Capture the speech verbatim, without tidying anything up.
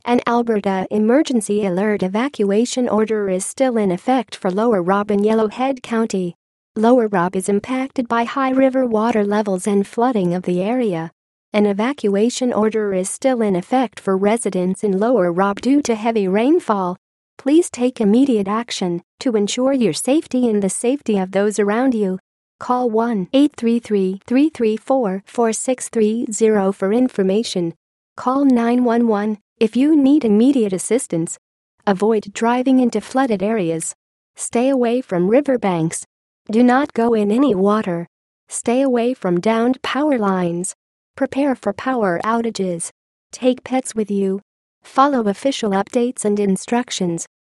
An Alberta emergency alert evacuation order is still in effect for Lower Rob in Yellowhead County. Lower Rob is impacted by high river water levels and flooding of the area. An evacuation order is still in effect for residents in Lower Rob due to heavy rainfall. Please take immediate action to ensure your safety and the safety of those around you. Call one eight three three, three three four, four six three zero for information. Call nine one one if you need immediate assistance. Avoid driving into flooded areas. Stay away from riverbanks. Do not go in any water. Stay away from downed power lines. Prepare for power outages. Take pets with you. Follow official updates and instructions.